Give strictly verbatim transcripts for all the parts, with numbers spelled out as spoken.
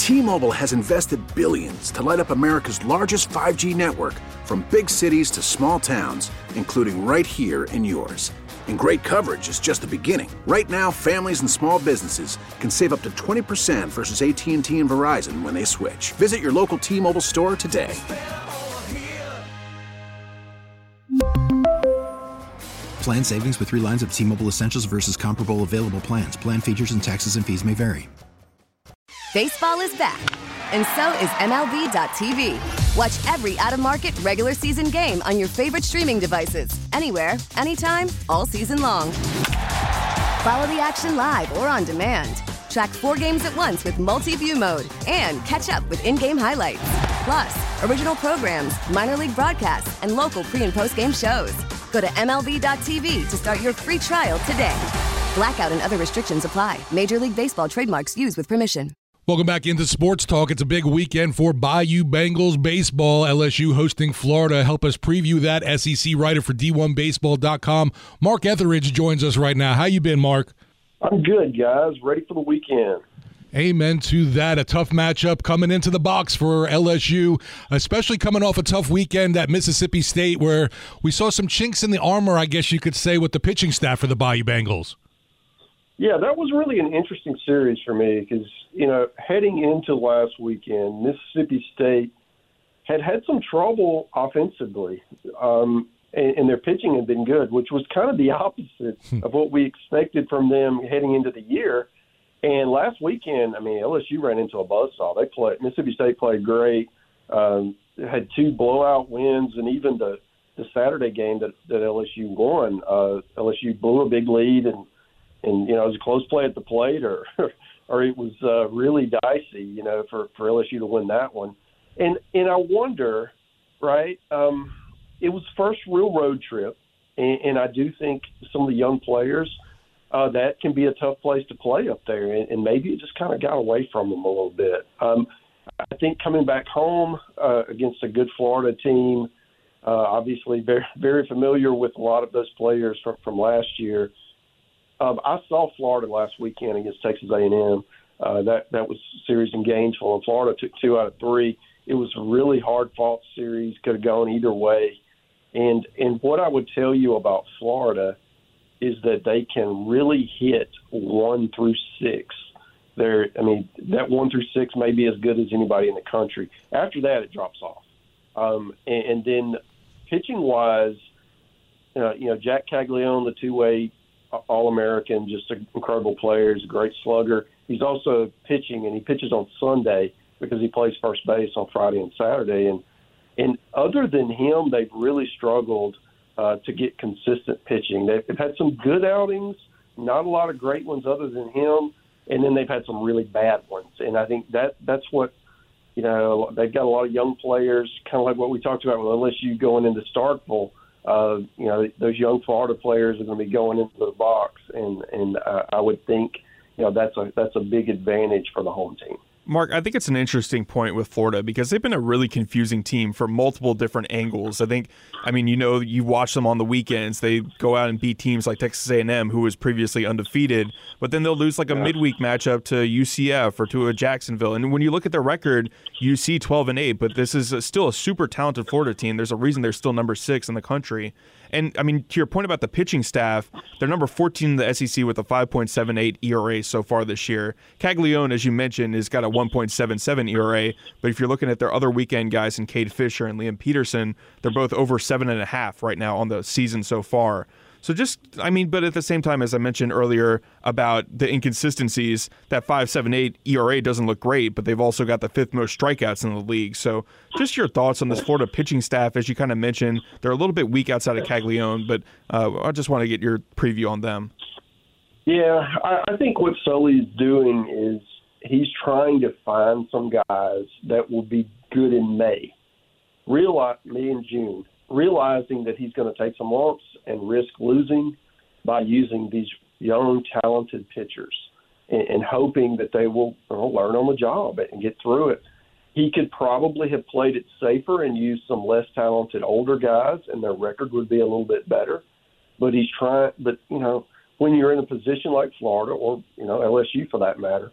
T-Mobile has invested billions to light up America's largest five G network, from big cities to small towns, including right here in yours. And great coverage is just the beginning. Right now, families and small businesses can save up to twenty percent versus A T and T and Verizon when they switch. Visit your local T-Mobile store today. Plan savings with three lines of T-Mobile Essentials versus comparable available plans. Plan features and taxes and fees may vary. Baseball is back, and so is M L B dot T V. Watch every out-of-market regular season game on your favorite streaming devices, anywhere, anytime, all season long. Follow the action live or on demand. Track four games at once with multi-view mode and catch up with in-game highlights. Plus, original programs, minor league broadcasts, and local pre- and post-game shows. Go to M L B dot T V to start your free trial today. Blackout and other restrictions apply. Major League Baseball trademarks used with permission. Welcome back into Sports Talk. It's a big weekend for Bayou Bengals baseball. L S U hosting Florida. Help us preview that. S E C writer for D one baseball dot com, Mark Etheridge, joins us right now. How you been, Mark? I'm good, guys. Ready for the weekend. Amen to that. A tough matchup coming into the box for L S U, especially coming off a tough weekend at Mississippi State, where we saw some chinks in the armor, I guess you could say, with the pitching staff for the Bayou Bengals. Yeah, that was really an interesting series for me because, you know, heading into last weekend, Mississippi State had had some trouble offensively, um, and, and their pitching had been good, which was kind of the opposite of what we expected from them heading into the year. And last weekend, I mean, L S U ran into a buzzsaw. They played Mississippi State played great, um, had two blowout wins, and even the, the Saturday game that, that L S U won, uh, L S U blew a big lead and. And, you know, it was a close play at the plate or or it was uh, really dicey, you know, for, for L S U to win that one. And and I wonder, right, um, it was first real road trip, and, and I do think some of the young players, uh, that can be a tough place to play up there, and, and maybe it just kind of got away from them a little bit. Um, I think coming back home uh, against a good Florida team, uh, obviously very, very familiar with a lot of those players from, from last year. Um, I saw Florida last weekend against Texas A and M. Uh, that that was a series in Gainesville, and Florida took two out of three. It was a really hard-fought series, could have gone either way. And and what I would tell you about Florida is that they can really hit one through six. They're, I mean, that one through six may be as good as anybody in the country. After that, it drops off. Um, and, and then pitching-wise, uh, you know, Jack Caglione, the two-way All-American, just an incredible player. He's a great slugger. He's also pitching, and he pitches on Sunday because he plays first base on Friday and Saturday. And and other than him, they've really struggled uh, to get consistent pitching. They've, they've had some good outings, not a lot of great ones other than him, and then they've had some really bad ones. And I think that that's what, you know, they've got a lot of young players, kind of like what we talked about with L S U going into Starkville. Uh, you know, those young Florida players are going to be going into the box, and and uh, I would think, you know, that's a that's a big advantage for the home team. Mark, I think it's an interesting point with Florida because they've been a really confusing team for multiple different angles. I think, I mean, you know, you watch them on the weekends. They go out and beat teams like Texas A and M, who was previously undefeated, but then they'll lose like a yeah. midweek matchup to U C F or to a Jacksonville. And when you look at their record, you see twelve and eight, but this is a, still a super talented Florida team. There's a reason they're still number six in the country. And, I mean, to your point about the pitching staff, they're number fourteen in the S E C with a five point seven eight E R A so far this year. Caglione, as you mentioned, has got a one point seven seven E R A, but if you're looking at their other weekend guys, in Cade Fisher and Liam Peterson, they're both over seven and a half right now on the season so far. So just, I mean, but at the same time, as I mentioned earlier about the inconsistencies, that five point seven eight E R A doesn't look great, but they've also got the fifth most strikeouts in the league. So just your thoughts on this Florida pitching staff, as you kind of mentioned, they're a little bit weak outside of Caglione, but uh, I just want to get your preview on them. Yeah, I, I think what Sully's doing is he's trying to find some guys that will be good in May, realize May and June, realizing that he's going to take some lumps and risk losing by using these young, talented pitchers and, and hoping that they will you know, learn on the job and get through it. He could probably have played it safer and used some less talented older guys, and their record would be a little bit better. But he's trying. But you know, when you're in a position like Florida, or you know L S U for that matter,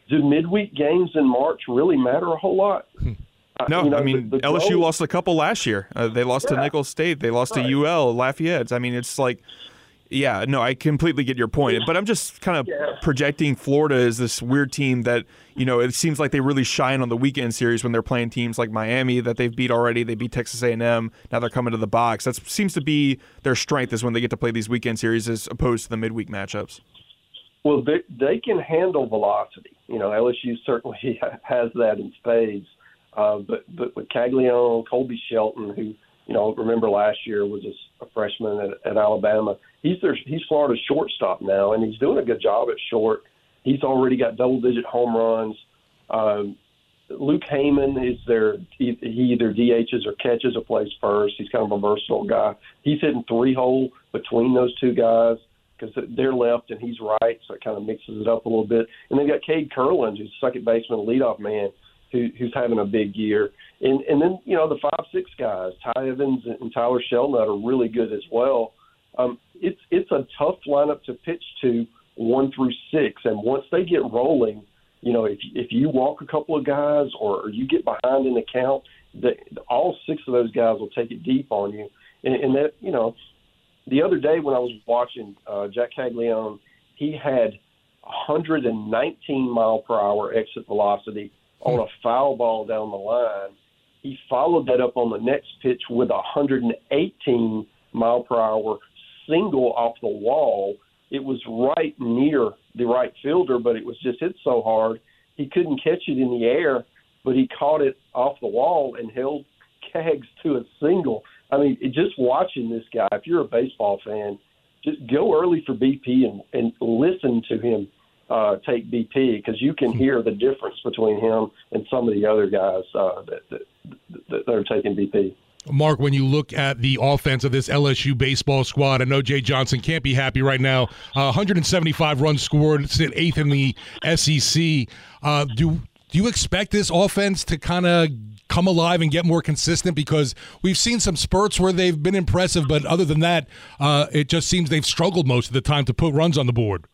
do midweek games in March really matter a whole lot? No, you know, I mean, the, the L S U goal, lost a couple last year. Uh, they lost yeah. to Nicholls State. They lost right. to U L, Lafayette. I mean, it's like, yeah, no, I completely get your point. But I'm just kind of yeah. projecting Florida as this weird team that, you know, it seems like they really shine on the weekend series when they're playing teams like Miami that they've beat already. They beat Texas A and M. Now they're coming to the box. That seems to be their strength, is when they get to play these weekend series as opposed to the midweek matchups. Well, they, they can handle velocity. You know, L S U certainly has that in spades. Uh, but but with Caglione, Colby Shelton, who, you know, remember last year was a, a freshman at, at Alabama. He's their, he's Florida's shortstop now, and he's doing a good job at short. He's already got double-digit home runs. Um, Luke Heyman is their he, he either D H's or catches or plays first. He's kind of a versatile guy. He's hitting three-hole between those two guys because they're left and he's right, so it kind of mixes it up a little bit. And they've got Cade Kurland, who's second baseman, leadoff man, who, who's having a big year. And and then, you know, the five six guys, Ty Evans and Tyler Shelnut are really good as well. Um, it's it's a tough lineup to pitch to one through six, and once they get rolling, you know, if if you walk a couple of guys or, or you get behind in the count, the, all six of those guys will take it deep on you. And, and that, you know, the other day when I was watching uh, Jack Caglione, he had one hundred nineteen mile per hour exit velocity on a foul ball down the line. He followed that up on the next pitch with a one hundred eighteen mile per hour single off the wall. It was right near the right fielder, but it was just hit so hard he couldn't catch it in the air, but he caught it off the wall and held Cags to a single. I mean, it, just watching this guy, if you're a baseball fan, just go early for B P and, and listen to him uh, take B P, because you can hear the difference between him and some of the other guys uh, that, that, that, that are taking B P. Mark, when you look at the offense of this L S U baseball squad, I know Jay Johnson can't be happy right now. Uh, one hundred seventy-five runs scored, sit eighth in the S E C. Uh, do do you expect this offense to kind of come alive and get more consistent? Because we've seen some spurts where they've been impressive, but other than that, uh, it just seems they've struggled most of the time to put runs on the board.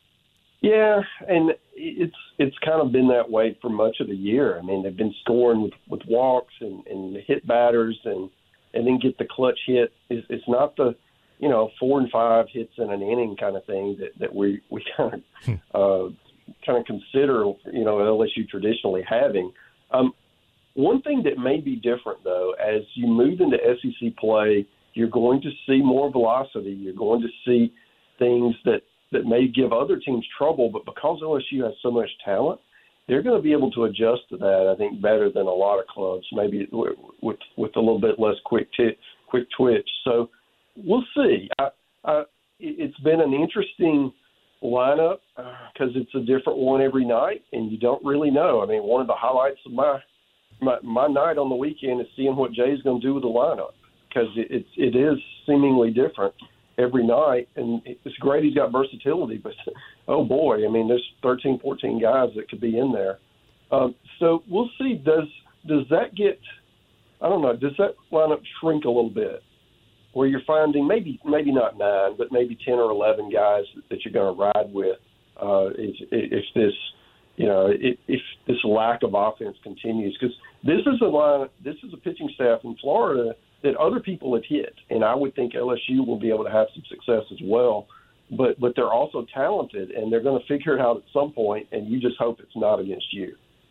Yeah, and it's it's kind of been that way for much of the year. I mean, they've been scoring with, with walks and, and hit batters and, and then get the clutch hit. It's, it's not the, you know, four and five hits in an inning kind of thing that, that we, we kind of hmm. uh, kind of consider, you know, L S U traditionally having. Um, one thing that may be different, though, as you move into S E C play, you're going to see more velocity. You're going to see things that, that may give other teams trouble, but because L S U has so much talent, they're going to be able to adjust to that, I think, better than a lot of clubs, maybe with with, with a little bit less quick t- quick twitch. So we'll see. I, I, it's been an interesting lineup because uh, it's a different one every night, and you don't really know. I mean, one of the highlights of my my, my night on the weekend is seeing what Jay's going to do with the lineup, because it, it, it is seemingly different every night, and it's great he's got versatility, but oh boy, I mean, there's thirteen, fourteen guys that could be in there. Um, so we'll see. Does does that get, I don't know, does that lineup shrink a little bit, where you're finding maybe maybe not nine, but maybe ten or eleven guys that you're going to ride with uh, if, if this, you know, if, if this lack of offense continues? Because this is a line, this is a pitching staff in Florida that other people have hit, and I would think L S U will be able to have some success as well. But but they're also talented, and they're going to figure it out at some point, and you just hope it's not against you.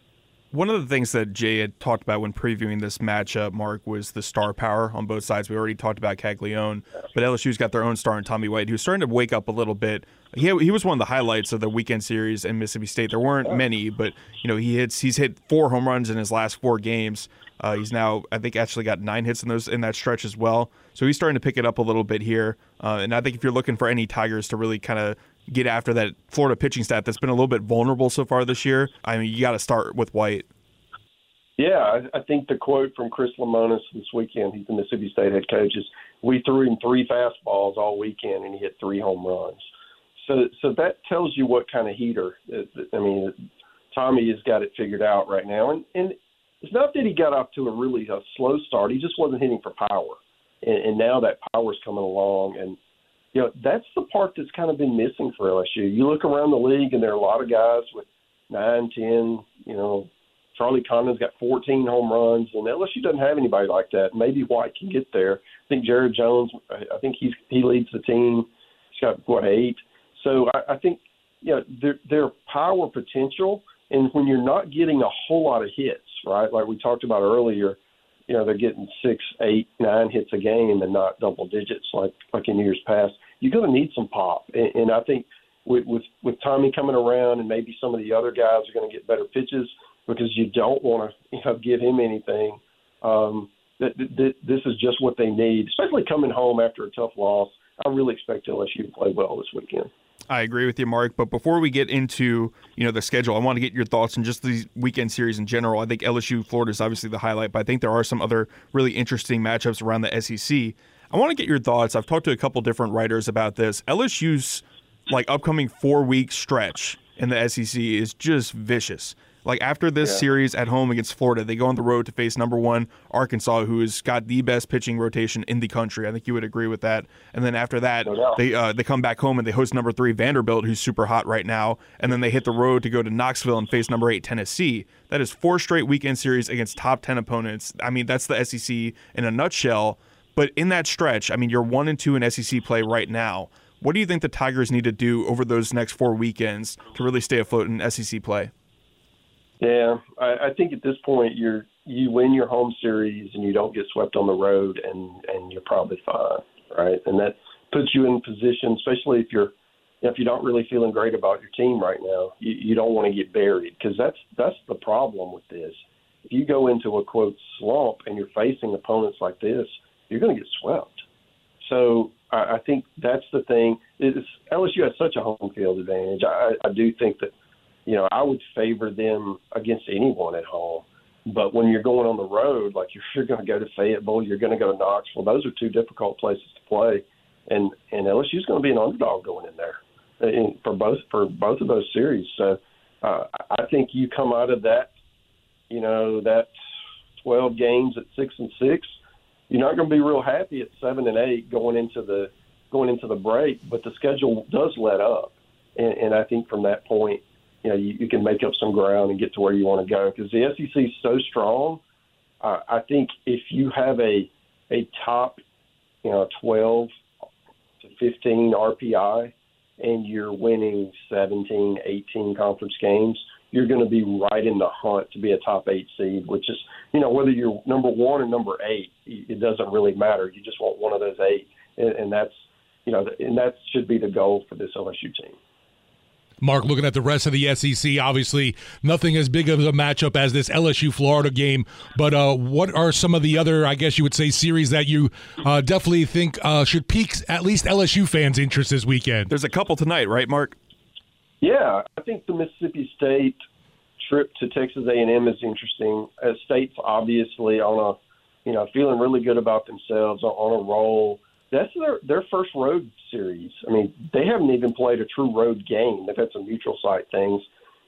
One of the things that Jay had talked about when previewing this matchup, Mark, was the star power on both sides. We already talked about Caglione, but L S U's got their own star in Tommy White, who's starting to wake up a little bit. He he was one of the highlights of the weekend series in Mississippi State. There weren't many, but you know he hits he's hit four home runs in his last four games. Uh, he's now, I think, actually got nine hits in those in that stretch as well. So he's starting to pick it up a little bit here. Uh, and I think if you're looking for any Tigers to really kind of get after that Florida pitching staff that's been a little bit vulnerable so far this year, I mean, you got to start with White. Yeah, I, I think the quote from Chris Lemonis this weekend, he's the Mississippi State head coach, is, we threw him three fastballs all weekend and he hit three home runs. So so that tells you what kind of heater. I mean, Tommy has got it figured out right now. And, and it's not that he got off to a really a slow start. He just wasn't hitting for power. And, and now that power's coming along. And, you know, that's the part that's kind of been missing for L S U. You look around the league, and there are a lot of guys with nine, ten, you know, Charlie Condon's got fourteen home runs, and L S U doesn't have anybody like that. Maybe White can get there. I think Jared Jones, I think he's he leads the team. He's got, what, eight? So I, I think, you know, their, their power potential, and when you're not getting a whole lot of hits, right, like we talked about earlier, you know, they're getting six, eight, nine hits a game and not double digits like, like in years past, you're going to need some pop. And, and I think with, with, with Tommy coming around and maybe some of the other guys are going to get better pitches, because you don't want to, you know, give him anything. Um, that, that this is just what they need, especially coming home after a tough loss. I really expect L S U to play well this weekend. I agree with you, Mark. But before we get into, you know, the schedule, I want to get your thoughts on just these weekend series in general. I think L S U Florida is obviously the highlight, but I think there are some other really interesting matchups around the S E C. I want to get your thoughts. I've talked to a couple different writers about this. L S U's like upcoming four-week stretch in the S E C is just vicious. Like after this yeah. series at home against Florida, they go on the road to face number one Arkansas, who has got the best pitching rotation in the country. I think you would agree with that. And then after that, no they uh, they come back home and they host number three Vanderbilt, who's super hot right now. And then they hit the road to go to Knoxville and face number eight Tennessee. That is four straight weekend series against top ten opponents. I mean, that's the S E C in a nutshell. But in that stretch, I mean, you're one and two in S E C play right now. What do you think the Tigers need to do over those next four weekends to really stay afloat in S E C play? Yeah, I, I think at this point you're you win your home series and you don't get swept on the road, and, and you're probably fine, right? And that puts you in position, especially if you're if you're not really feeling great about your team right now. You, you don't want to get buried, because that's that's the problem with this. If you go into a quote slump and you're facing opponents like this, you're going to get swept. So I, I think that's the thing. It's, L S U has such a home field advantage. I, I do think that. You know, I would favor them against anyone at home. But when you're going on the road, like if you're going to go to Fayetteville, you're going to go to Knoxville, those are two difficult places to play. And and L S U is going to be an underdog going in there in, for both for both of those series. So uh, I think you come out of that, you know, that twelve games at six and six, you're not going to be real happy at seven and eight going into the going into the break. But the schedule does let up, and, and I think from that point, you know, you, you can make up some ground and get to where you want to go, because the S E C is so strong. Uh, I think if you have a a top, you know, twelve to fifteen R P I and you're winning seventeen, eighteen conference games, you're going to be right in the hunt to be a top eight seed, which is, you know, whether you're number one or number eight, it doesn't really matter. You just want one of those eight, and, and that's, you know, and that should be the goal for this L S U team. Mark, looking at the rest of the S E C, obviously nothing as big of a matchup as this L S U-Florida game, but uh, what are some of the other, I guess you would say, series that you uh, definitely think uh, should pique at least L S U fans' interest this weekend? There's a couple tonight, right, Mark? Yeah, I think the Mississippi State trip to Texas A and M is interesting. Uh, State's obviously on a, you know, feeling really good about themselves, on a roll. That's their, their first road series. I mean, they haven't even played a true road game. They've had some neutral site things.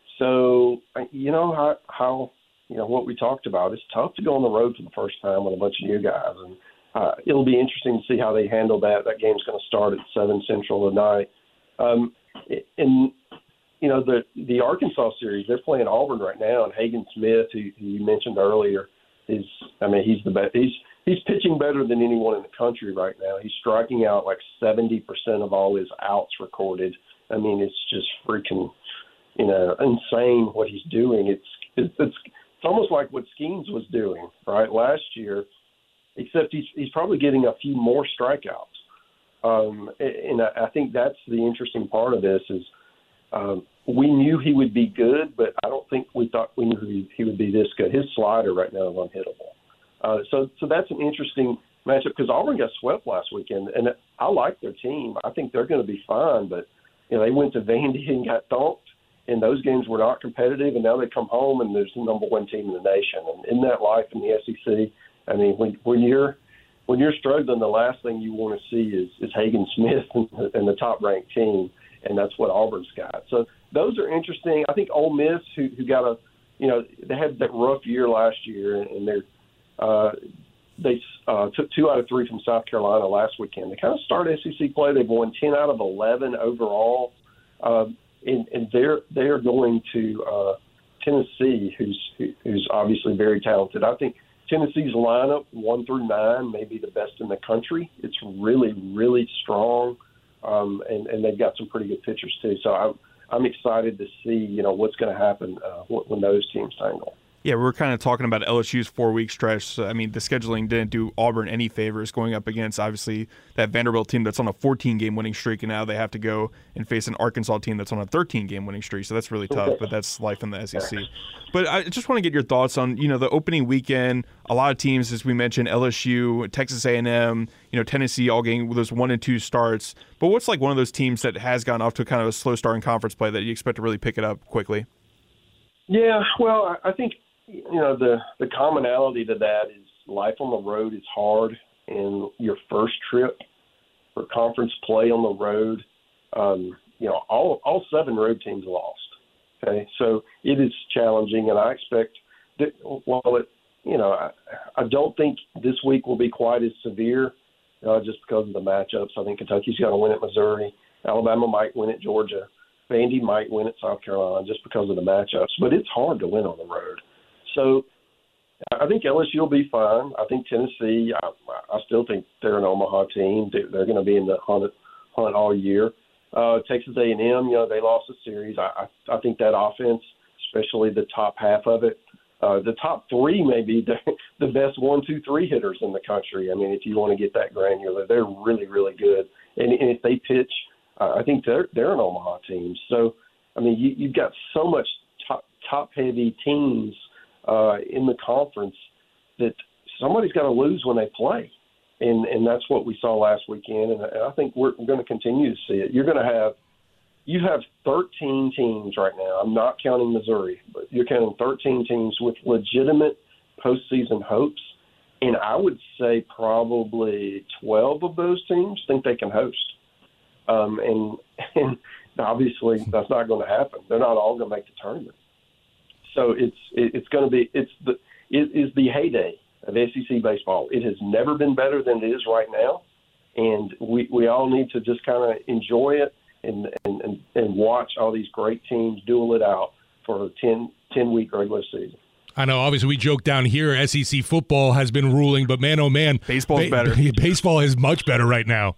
So, you know, how, how you know, what we talked about, it's tough to go on the road for the first time with a bunch of new guys. And uh, it'll be interesting to see how they handle that. That game's going to start at seven Central tonight. Um, and, you know, the, the Arkansas series, they're playing Auburn right now, and Hagen Smith, who, who you mentioned earlier, is, I mean, he's the best. He's, He's pitching better than anyone in the country right now. He's striking out like seventy percent of all his outs recorded. I mean, it's just freaking, you know, insane what he's doing. It's it's it's, it's almost like what Skeens was doing, right, last year, except he's he's probably getting a few more strikeouts. Um, and I, I think that's the interesting part of this is um, we knew he would be good, but I don't think we thought we knew he, he would be this good. His slider right now is unhittable. Uh, so, so that's an interesting matchup, because Auburn got swept last weekend, and I like their team. I think they're going to be fine, but you know they went to Vandy and got thumped, and those games were not competitive. And now they come home and there's the number one team in the nation. And in that life in the S E C, I mean, when when you're when you're struggling, the last thing you want to see is is Hagen Smith and, and the top ranked team, and that's what Auburn's got. So those are interesting. I think Ole Miss, who who got a, you know, they had that rough year last year, and they're Uh, they uh, took two out of three from South Carolina last weekend. They kind of started S E C play. They've won ten out of eleven overall. Uh, and, and they're they're going to uh, Tennessee, who's who's obviously very talented. I think Tennessee's lineup, one through nine, may be the best in the country. It's really, really strong, um, and, and they've got some pretty good pitchers too. So I'm I'm excited to see, you know, what's going to happen uh, when those teams tangle. Yeah, we were kind of talking about L S U's four-week stretch. So, I mean, the scheduling didn't do Auburn any favors going up against, obviously, that Vanderbilt team that's on a fourteen-game winning streak, and now they have to go and face an Arkansas team that's on a thirteen-game winning streak. So that's really tough, but that's life in the S E C. But I just want to get your thoughts on, you know, the opening weekend. A lot of teams, as we mentioned, L S U, Texas A and M, you know, Tennessee, all getting those one and two starts. But what's like one of those teams that has gotten off to kind of a slow start in conference play that you expect to really pick it up quickly? Yeah, well, I think – you know, the, the commonality to that is life on the road is hard, and your first trip for conference play on the road, um, you know, all all seven road teams lost. Okay, so it is challenging, and I expect that while it, you know, I, I don't think this week will be quite as severe uh, just because of the matchups. I think Kentucky's going to win at Missouri. Alabama might win at Georgia. Vandy might win at South Carolina just because of the matchups, but it's hard to win on the road. So I think L S U will be fine. I think Tennessee, I, I still think they're an Omaha team. They're, they're going to be in the hunt, hunt all year. Uh, Texas A and M, you know, they lost a series. I, I, I think that offense, especially the top half of it, uh, the top three may be the, the best one, two, three hitters in the country. I mean, if you want to get that granular, they're really, really good. And, and if they pitch, uh, I think they're they're an Omaha team. So, I mean, you, you've got so much top top heavy teams Uh, in the conference that somebody's got to lose when they play. And and that's what we saw last weekend, and I think we're, we're going to continue to see it. You're going to have – you have thirteen teams right now. I'm not counting Missouri, but you're counting thirteen teams with legitimate postseason hopes, and I would say probably twelve of those teams think they can host. Um, and, and obviously that's not going to happen. They're not all going to make the tournament. So it's it's going to be it's the it is the heyday of S E C baseball. It has never been better than it is right now, and we, we all need to just kind of enjoy it and, and, and, and watch all these great teams duel it out for a ten, ten-week regular season. I know, obviously, we joke down here, S E C football has been ruling, but man, oh man. Baseball's ba- better. Baseball is much better right now.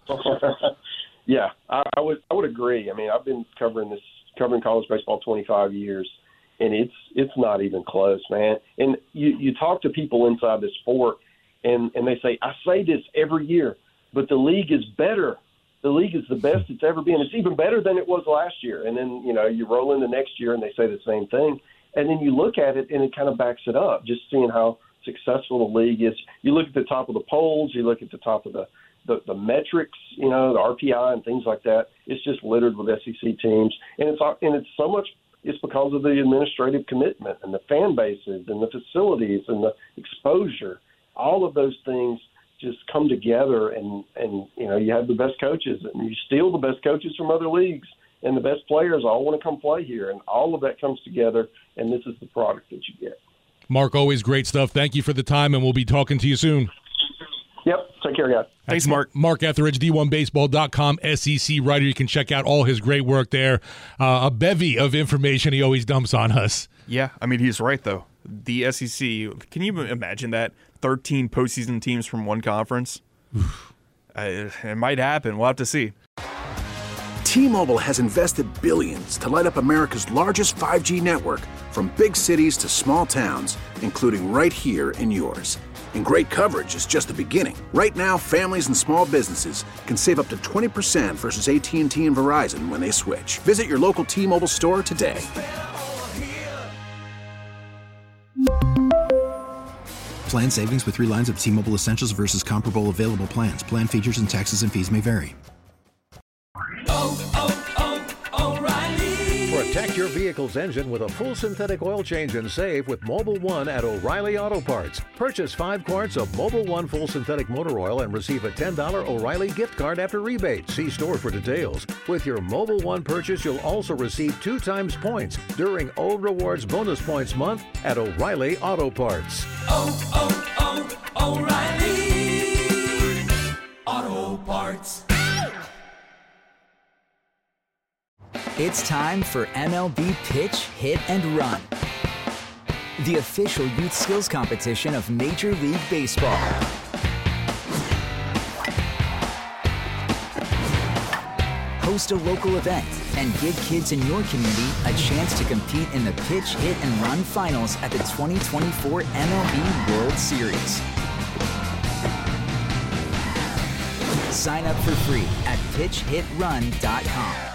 yeah, I, I would I would agree. I mean, I've been covering this covering college baseball twenty-five years. And it's it's not even close, man. And you, you talk to people inside the sport, and, and they say, I say this every year, but the league is better. The league is the best it's ever been. It's even better than it was last year. And then, you know, you roll into next year, and they say the same thing. And then you look at it, and it kind of backs it up, just seeing how successful the league is. You look at the top of the polls. You look at the top of the, the, the metrics, you know, the R P I and things like that. It's just littered with S E C teams. And it's and it's so much – it's because of the administrative commitment and the fan bases and the facilities and the exposure. All of those things just come together, and, and you know, you have the best coaches, and you steal the best coaches from other leagues, and the best players all want to come play here, and all of that comes together, and this is the product that you get. Mark, always great stuff. Thank you for the time, and we'll be talking to you soon. Yep. Take care, guys. Thanks, Mark. Mark Etheridge, D one baseball dot com, S E C writer. You can check out all his great work there. Uh, a bevy of information he always dumps on us. Yeah, I mean, he's right, though. The S E C, can you imagine that? thirteen postseason teams from one conference? uh, it might happen. We'll have to see. T-Mobile has invested billions to light up America's largest five G network, from big cities to small towns, including right here in yours. And great coverage is just the beginning. Right now, families and small businesses can save up to twenty percent versus A T and T and Verizon when they switch. Visit your local T-Mobile store today. Plan savings with three lines of T-Mobile Essentials versus comparable available plans. Plan features and taxes and fees may vary. Oh, oh, oh, O'Reilly. Protect your vehicle's engine with a full synthetic oil change and save with Mobil one at O'Reilly Auto Parts. Purchase five quarts of Mobil one full synthetic motor oil and receive a ten dollars O'Reilly gift card after rebate. See store for details. With your Mobil one purchase, you'll also receive two times points during O Rewards Bonus Points Month at O'Reilly Auto Parts. Oh, oh, oh, O'Reilly Auto Parts. It's time for M L B Pitch, Hit, and Run, the official youth skills competition of Major League Baseball. Host a local event and give kids in your community a chance to compete in the Pitch, Hit, and Run finals at the twenty twenty-four M L B World Series. Sign up for free at pitch hit run dot com.